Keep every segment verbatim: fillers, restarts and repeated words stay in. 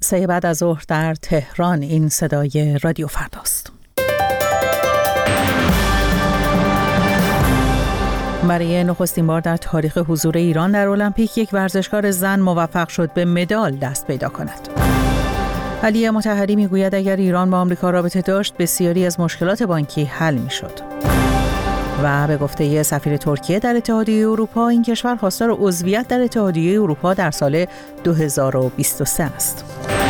سه بعد از ظهر در تهران. این صدای رادیو فرداست. برای نخستین بار در تاریخ حضور ایران در المپیک یک ورزشکار زن موفق شد به مدال دست پیدا کند. علی مطهری میگوید اگر ایران با آمریکا رابطه داشت بسیاری از مشکلات بانکی حل میشد. و به گفته سفیر ترکیه در اتحادیه اروپا، این کشور خواستار عضویت در اتحادیه اروپا در سال دو هزار و بیست و سه است.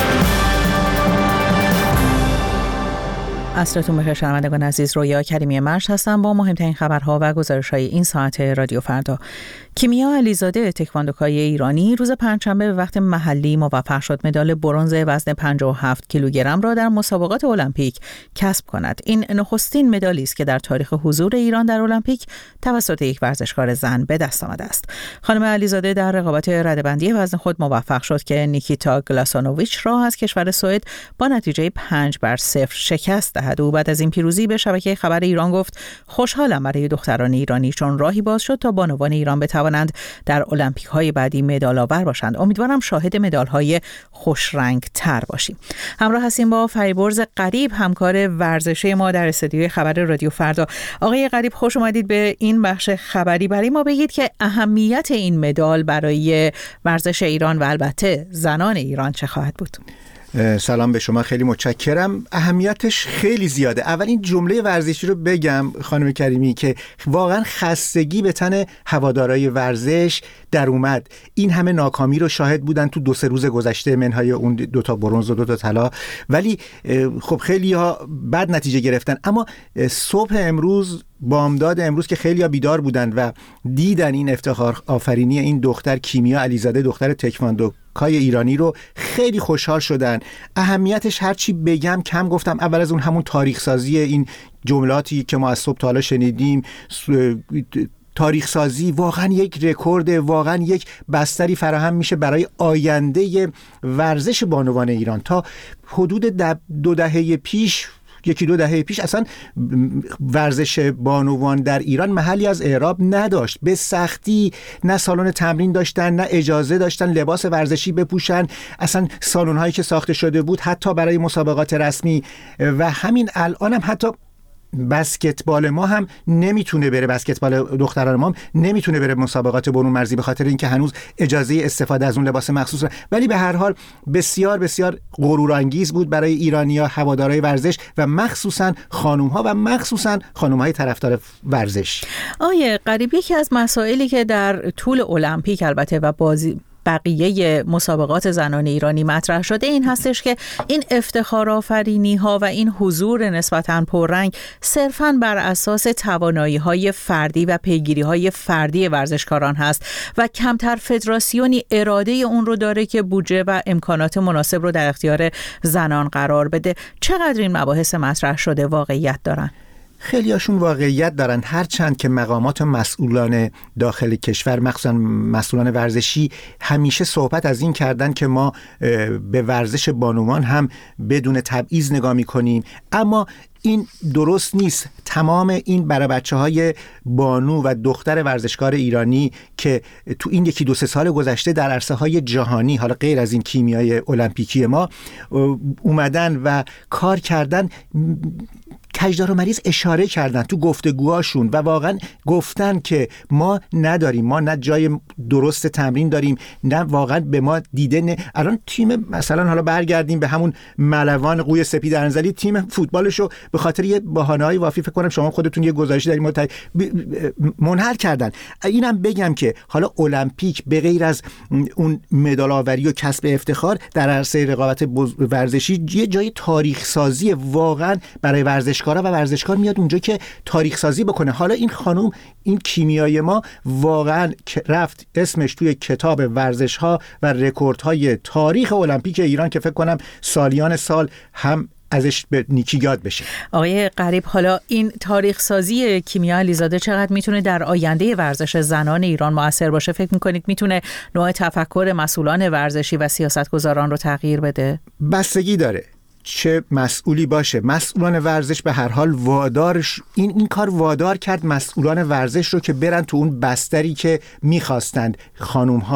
عصرتون بخیر شنوندگان عزیز، رویا کریمی مرش هستم با مهمترین خبرها و گزارش‌های این ساعت رادیو فردا. کیمیا علیزاده تکواندوکای ایرانی روز پنجشنبه به وقت محلی موفق شد مدال برنز وزن پنجاه و هفت کیلوگرم را در مسابقات المپیک کسب کند. این نخستین مدالی است که در تاریخ حضور ایران در المپیک توسط یک ورزشکار زن به دست آمده است. خانم علیزاده در رقابت رده‌بندی وزن خود موفق شد که نیکیتا گلاسانوویچ را از کشور سوئد با نتیجه پنج بر صفر شکست دهد. او بعد از این پیروزی به شبکه خبر ایران گفت: خوشحالم برای دختران ایرانی، چون راهی باز شد تا بانوان ایران بتوانند در المپیک های بعدی مدال آور باشند. امیدوارم شاهد مدال های خوش رنگ تر باشیم. همراه هستیم با فریبرز غریب، همکار ورزشی ما در استودیوی خبر رادیو فردا. آقای غریب، خوش اومدید به این بخش خبری. برای ما بگید که اهمیت این مدال برای ورزش ایران و البته زنان ایران چه خواهد بود؟ سلام به شما، خیلی متشکرم. اهمیتش خیلی زیاده. اول این جمله ورزشی رو بگم خانم کریمی که واقعا خستگی به تن هوادارهای ورزش در اومد. این همه ناکامی رو شاهد بودن تو دو سه روز گذشته، منهای اون دو تا برنز و دو تا طلا، ولی خب خیلی ها بد نتیجه گرفتن. اما صبح امروز، بامداد امروز که خیلی ها بیدار بودن و دیدن این افتخار آفرینی این دختر کیمیا علیزاده، دختر تکواندوکای ایرانی رو، خیلی خوشحال شدن. اهمیتش هرچی بگم کم. گفتم اول از اون همون تاریخ سازی این جملاتی که ما از صبح تا حالا شنیدیم، تاریخ سازی واقعا یک رکورد، واقعا یک بستری فراهم میشه برای آینده ورزش بانوان ایران. تا حدود دو دهه پیش یکی دو دهه پیش اصلا ورزش بانوان در ایران محلی از اعراب نداشت. به سختی نه سالن تمرین داشتن، نه اجازه داشتن لباس ورزشی بپوشن. اصلا سالن هایی که ساخته شده بود حتی برای مسابقات رسمی، و همین الان هم حتی بسکتبال ما هم نمیتونه بره، بسکتبال دختران ما هم نمیتونه بره مسابقات برون مرزی به خاطر اینکه هنوز اجازه استفاده از اون لباس مخصوص. ولی به هر حال بسیار بسیار غرورانگیز بود برای ایرانی‌ها، هوادارهای ورزش و مخصوصا خانم‌ها و مخصوصا خانم‌های طرفدار ورزش. آیه غریب، یکی از مسائلی که در طول المپیک البته و بازی بقیه مسابقات زنان ایرانی مطرح شده این هستش که این افتخارآفرینی ها و این حضور نسبتاً پررنگ صرفاً بر اساس توانایی های فردی و پیگیری های فردی ورزشکاران هست و کمتر فدراسیونی اراده اون رو داره که بودجه و امکانات مناسب رو در اختیار زنان قرار بده. چقدر این مباحث مطرح شده واقعیت دارن؟ خیلی هاشون واقعیت دارن، هرچند که مقامات مسئولان داخل کشور، مخصوصا مسئولان ورزشی، همیشه صحبت از این کردن که ما به ورزش بانوان هم بدون تبعیض نگاه می‌کنیم. اما این درست نیست. تمام این برای بچه‌های بانو و دختر ورزشکار ایرانی که تو این یکی دو سه سال گذشته در عرصه‌های جهانی، حالا غیر از این کیمیای المپیکی ما، اومدن و کار کردن، کجدار و مریض اشاره کردن تو گفتگوهاشون و واقعا گفتن که ما نداریم، ما نه جای درست تمرین داریم، نه واقعا به ما دیده نه. الان تیم مثلا، حالا برگردیم به همون ملوان قوی سپید ارنزلی، تیم فوتبالشو به خاطر یه بهانه‌های وافی، فکر کنم شما خودتون یه گزارشی در این مورد منحل کردن. اینم بگم که حالا المپیک به غیر از اون مدال آوری و کسب افتخار در عرصه رقابت ورزشی یه جای تاریخ سازی واقعا برای ورزشکارا و ورزشکار میاد اونجا که تاریخ سازی بکنه. حالا این خانم، این کیمیای ما واقعا رفت اسمش توی کتاب ورزش ها و رکوردهای تاریخ المپیک ایران که فکر کنم سالیان سال هم ازش به نیکی یاد بشه. آقای غریب، حالا این تاریخ سازی کیمیا علیزاده چقدر میتونه در آینده ورزش زنان ایران مؤثر باشه؟ فکر میکنید میتونه نوع تفکر مسئولان ورزشی و سیاستگزاران رو تغییر بده؟ بستگی داره چه مسئولی باشه. مسئولان ورزش به هر حال وادارش این این کار وادار کرد مسئولان ورزش رو که برن تو اون بستری که میخواستند. خانوم ها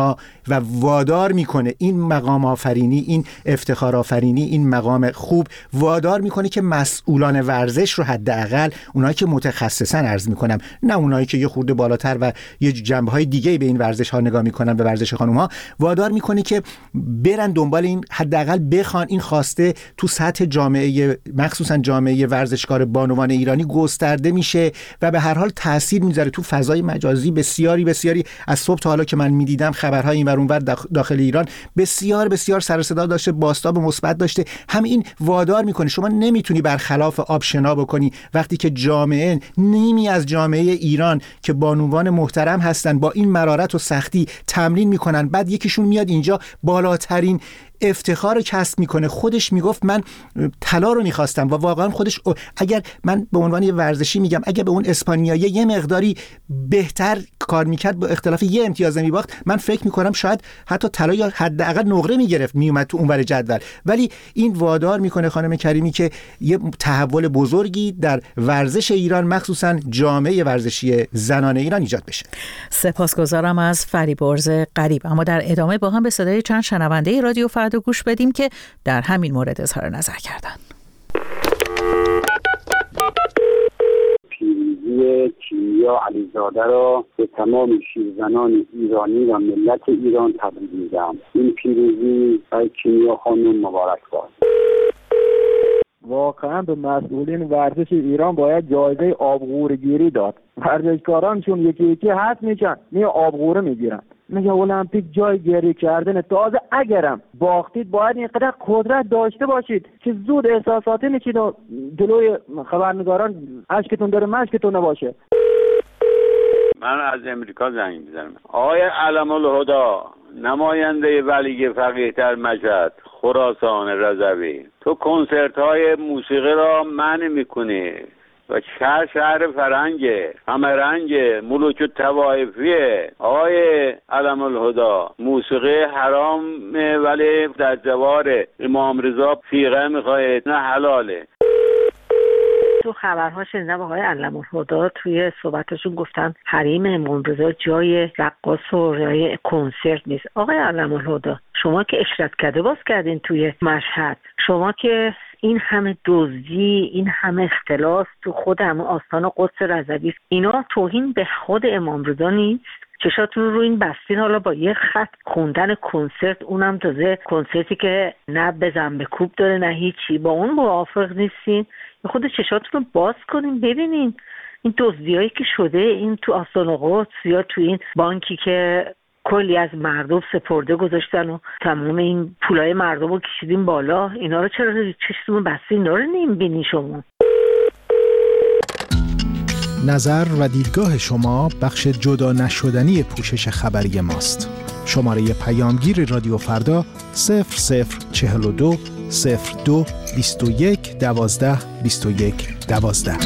و وادار میکنه این مقام آفرینی، این افتخار آفرینی، این مقام خوب وادار میکنه که مسئولان ورزش رو حداقل اونایی که متخصصن عرض میکنم، نه اونایی که یه خورده بالاتر و یه جنبه‌های دیگه به این ورزش ها نگاه میکنن، به ورزش خانم ها، وادار میکنه که برن دنبال این، حداقل بخوان این خواسته تو سطح جامعه، مخصوصا جامعه ورزشکار بانوان ایرانی گسترده میشه و به هر حال تاثیر میذاره تو فضای مجازی. بسیاری بسیاری از صبح تا حالا که من میدیدم خبرهای این ور اون ور داخل ایران بسیار بسیار سر و صدا داشته، بازتاب مثبت داشته. همین وادار میکنه شما نمیتونی برخلاف آب شنا بکنی وقتی که جامعه، نیمی از جامعه ایران که بانوان محترم هستن، با این مرارت و سختی تمرین میکنن، بعد یکیشون میاد اینجا بالاترین افتخار رو کسب میکنه. خودش میگفت من طلا رو میخواستم و واقعا خودش، اگر من به عنوان یه ورزشی میگم، اگر به اون اسپانیایی یه مقداری بهتر کار میکرد با اختلاف یه امتیاز میباخت، من فکر میکنم شاید حتی طلا یا حداقل نقره میگرفت میومد تو اونور جدول. ولی این وادار میکنه خانم کریمی که یه تحول بزرگی در ورزش ایران، مخصوصا جامعه ورزشی زنان ایران ایجاد بشه. سپاسگزارم از فریبرز غریب. اما در ادامه با هم به صدای چند شنونده رادیو فردا گوش بدیم که در همین مورد اظهار نظر کردن. پیروزی کیمیا علیزاده را به تمام شیرزنان ایرانی و ملت ایران تبریک میگم. این پیروزی برای کیمیا خانم مبارک باد. واقعا به مسئولین ورزش ایران باید جایزه آبغوره گیری داد. ورزشکارانشون یکی یکی حد میشن، می آبغوره میگیرن. میگه المپیک جای گری کردن. تازه اگرم باختید باید اینقدر قدرت داشته باشید که زود احساساتی میشید و جلوی خبرنگاران اشکتون داره مشکتون نباشه. من از امریکا زنگ میزنم. آقای علم الهدا، نماینده ولی فقیه در مشهد خراسان رضوی، تو کنسرت های موسیقی را منع میکنی و شهر شهر فرنگه، همه رنگه، ملوک طوایفیه. آقای علم الهدا، موسیقی حرامه ولی در جوار امام رضا فیقه میخواهید، نه حلاله. تو خبرها شنیدم آقای علم الهدا توی صحبتشون گفتن حریم امام رضا جای رقاص و جای کنسرت نیست. آقای علم الهدا، شما که اشرت کده باز کردین توی مشهد، شما که این همه دزدی، این همه اختلاس تو خود همه آستان قدس رضوی، اینا توهین به خود امام رضا نیست؟ چشاتون رو این بستین حالا با یه خط خوندن کنسرت، اونم تازه کنسرتی که نه بزن به کوب داره نه هیچی، با اون موافق نیستین؟ خود چشاتون رو باز کنین ببینین این دزدیایی که شده این تو آستان قدس یا تو این بانکی که کلی از مردم سپرده گذاشتن و تمام این پولای مردم رو کشیدین بالا، اینا رو چرا چشتون بستین؟ اینا رو نمیبینین شما؟ نظر و دیدگاه شما بخش جدا نشدنی پوشش خبری ماست. شماره پیامگیر رادیو فردا صفر صفر چهل و دو صفر دو بیست و یک دوازده بیست و یک دوازده.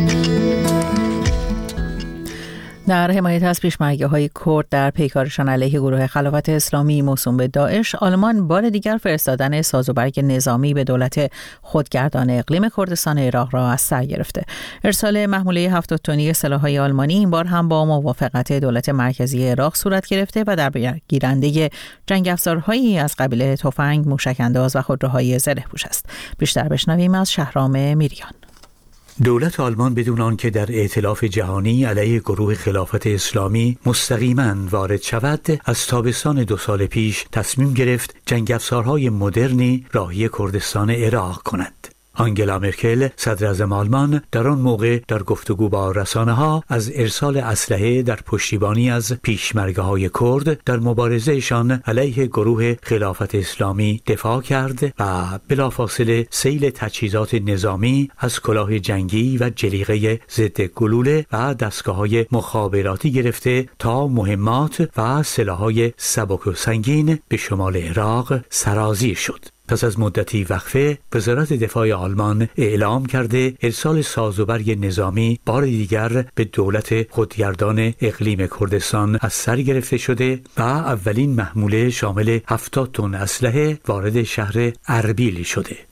در حمایت از پیشمرگی‌های کرد در پیکارشان علیه گروه خلافت اسلامی موسوم به داعش، آلمان بار دیگر فرستادن سازوبرگ نظامی به دولت خودگردان اقلیم کردستان عراق را از سر گرفته. ارسال محموله هفتاد تنی سلاح‌های آلمانی این بار هم با موافقت دولت مرکزی عراق صورت گرفته و در گیرنده جنگ افزارهایی از قبیل تفنگ، موشک‌انداز و خودروهای زره‌پوش است. بیشتر بشنویم از شهرام میریان. دولت آلمان بدون آنکه در ائتلاف جهانی علیه گروه خلافت اسلامی مستقیما وارد شود، از تابستان دو سال پیش تصمیم گرفت جنگ افزارهای مدرنی راهی کردستان عراق کند. آنگلا مرکل صدراعظم آلمان در آن موقع در گفتگو با رسانه‌ها از ارسال اسلحه در پشتیبانی از پیشمرگه‌های کرد در مبارزهشان علیه گروه خلافت اسلامی دفاع کرد و بلافاصله سیل تجهیزات نظامی از کلاه جنگی و جلیقه ضد گلوله و دستگاه‌های مخابراتی گرفته تا مهمات و سلاح‌های سبک و سنگین به شمال عراق سرازیر شد. پس از مدتی وقفه، وزارت دفاع آلمان اعلام کرده ارسال سازوبرگ نظامی بار دیگر به دولت خودگردان اقلیم کردستان از سر گرفته شده و اولین محموله شامل هفتاد تن اسلحه وارد شهر اربیل شده.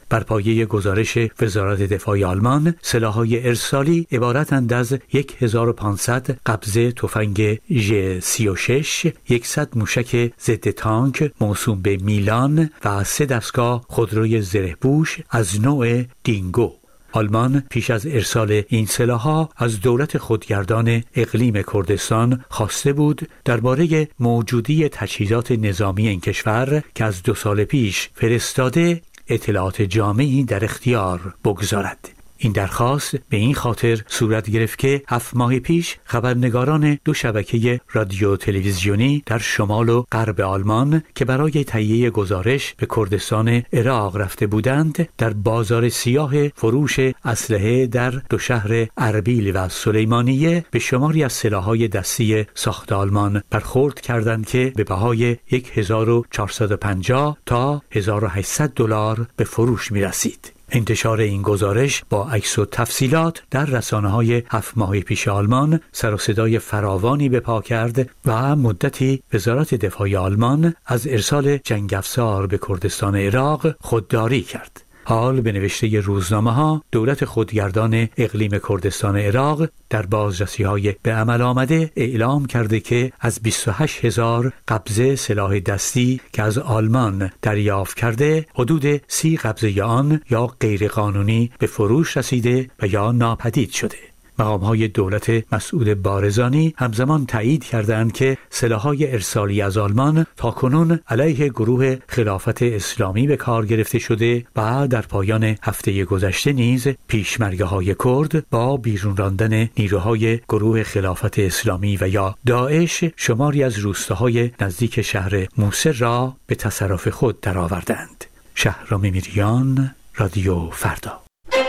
بر پایه گزارش وزارت دفاع آلمان، سلاح‌های ارسالی عبارتند از هزار و پانصد قبضه تفنگ ژ سی و شش، صد موشک ضد تانک موسوم به میلان و سه دستگاه خودروی زره‌پوش از نوع دینگو. آلمان پیش از ارسال این سلاح‌ها از دولت خودگردان اقلیم کردستان خواسته بود درباره موجودی تجهیزات نظامی این کشور که از دو سال پیش فرستاده اطلاعات جامعی در اختیار بگذارد. این درخواست به این خاطر صورت گرفت که هفت ماه پیش خبرنگاران دو شبکه رادیو تلویزیونی در شمال و غرب آلمان که برای تهیه گزارش به کردستان عراق رفته بودند، در بازار سیاه فروش اسلحه در دو شهر اربیل و سلیمانیه به شماری از سلاح‌های دستی ساخت آلمان برخورد کردند که به بهای هزار و چهارصد و پنجاه تا هزار و هشتصد دلار به فروش می رسید. انتشار این گزارش با عکس و تفصیلات در رسانه‌های هفت ماه پیش آلمان سر و صدای فراوانی به پا کرد و مدتی وزارت دفاع آلمان از ارسال جنگ افزار به کردستان عراق خودداری کرد. حال به نوشته روزنامه‌ها دولت خودگردان اقلیم کردستان عراق در بازرسی‌های به عمل آمده اعلام کرده که از بیست و هشت هزار قبضه سلاح دستی که از آلمان دریافت کرده، حدود سی قبضه آن یا غیرقانونی به فروش رسیده و یا ناپدید شده. مقام‌های دولت مسعود بارزانی همزمان تایید کردند که سلاح‌های ارسالی از آلمان تاکنون علیه گروه خلافت اسلامی به کار گرفته شده و در پایان هفته گذشته نیز پیشمرگه‌های کرد با بیرون راندن نیروهای گروه خلافت اسلامی و یا داعش شماری از روستاهای نزدیک شهر موصل را به تصرف خود درآوردند. شهرام میریان، رادیو فردا.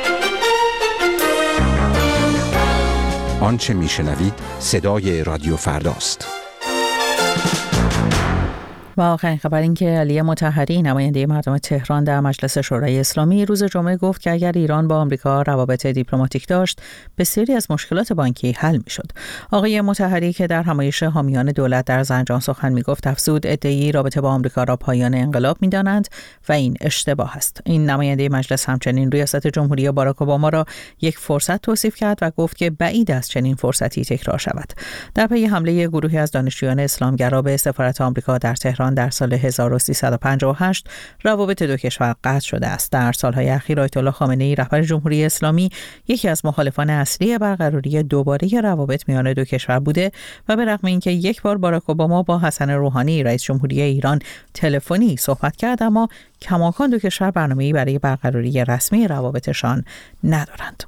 آنچه میشنوید صدای رادیو فرداست. و آخرین خبر این که علی مطهری نماینده مردم تهران در مجلس شورای اسلامی روز جمعه گفت که اگر ایران با آمریکا روابط دیپلماتیک داشت، بسیاری از مشکلات بانکی حل میشد. آقای مطهری که در همایش حامیان دولت در زنجان سخن میگفت، افزود ادعای رابطه با آمریکا را پایان انقلاب میدانند و این اشتباه است. این نماینده مجلس همچنین ریاست جمهوری باراک اوباما را یک فرصت توصیف کرد و گفت که بعید است چنین فرصتی تکرار شود. در پی حمله گروهی از دانشجویان اسلامگرا به سفارت آمریکا در تهران در سال هزار و سیصد و پنجاه و هشت روابط دو کشور قطع شده است. در سالهای اخیر آیت الله خامنه‌ای رهبر جمهوری اسلامی یکی از مخالفان اصلی برقراری دوباره روابط میان دو کشور بوده و به رغم اینکه یک بار باراک اوباما با حسن روحانی رئیس جمهوری ایران تلفنی صحبت کرد، اما کماکان دو کشور برنامه‌ای برای برقراری رسمی روابطشان ندارند.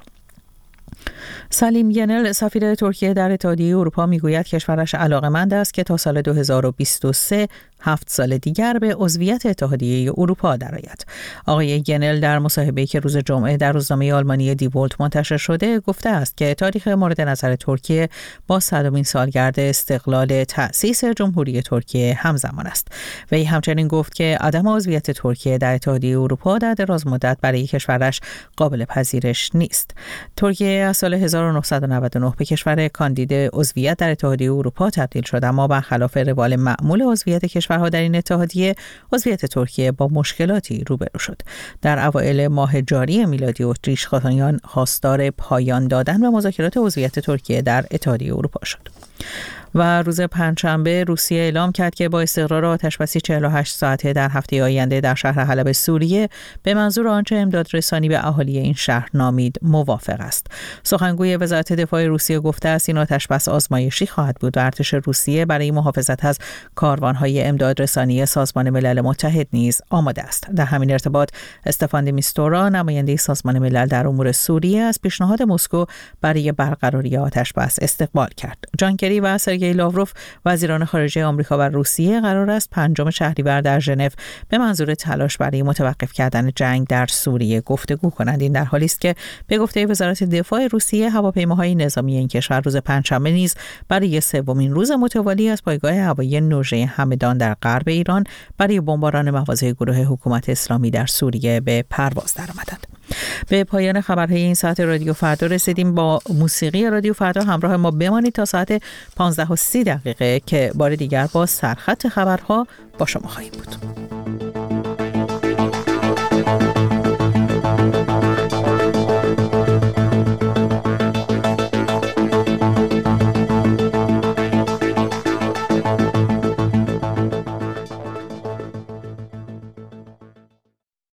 سلیم ینل سفیر ترکیه در اتحادیه اروپا میگوید کشورش علاقه‌مند است که تا سال دو هزار و بیست و سه هفت سال دیگر به عضویت اتحادیه اروپا درآید. آقای ینل در مصاحبه‌ای که روز جمعه در روزنامه آلمانی دی ولت منتشر شده گفته است که تاریخ مورد نظر ترکیه با صدمین سالگرد استقلال تأسیس جمهوری ترکیه همزمان است. وی همچنین گفت که عدم عضویت ترکیه در اتحادیه اروپا در دراز مدت برای کشورش قابل پذیرش نیست. ترکیه از سال هزار و نهصد و نود و نه به کشور کاندید عضویت در اتحادیه اروپا تبدیل شد، اما برخلاف روال معمول عضویت کشورها در این اتحادیه، عضویت ترکیه با مشکلاتی روبرو شد. در اوایل ماه جاری میلادی اتریشیان خواستار پایان دادن به مذاکرات عضویت ترکیه در اتحادیه اروپا شد. و روز پنجشنبه روسیه اعلام کرد که با استقرار آتشبسی چهل و هشت ساعته در هفته آینده در شهر حلب سوریه به منظور آنچه امدادرسانی به اهالی این شهر نامید موافق است. سخنگوی وزارت دفاع روسیه گفته است این آتشبس آزمایشی خواهد بود و ارتش روسیه برای محافظت از کاروانهای امدادرسانی سازمان ملل متحد نیز آماده است. در همین ارتباط استفان د میستورا نماینده سازمان ملل در امور سوریه از پیشنهاد مسکو برای برقراری آتشبس استقبال کرد. جان کری و سرگئی لاوروف وزیران خارجه آمریکا و روسیه قرار است پنجم شهریور در ژنو به منظور تلاش برای متوقف کردن جنگ در سوریه گفتگو کنند. این در حالی است که به گفته وزارت دفاع روسیه هواپیماهای نظامی این کشور روز پنجشنبه نیز برای سومین روز متوالی از پایگاه هوایی نوژه همدان در غرب ایران برای بمباران مواضع گروه حکومت اسلامی در سوریه به پرواز درآمدند. به پایان خبرهای این ساعت رادیو فردا رسیدیم. با موسیقی رادیو فردا همراه ما بمانید تا ساعت پانزده و سی دقیقه که بار دیگر با سرخط خبرها با شما خواهیم بود.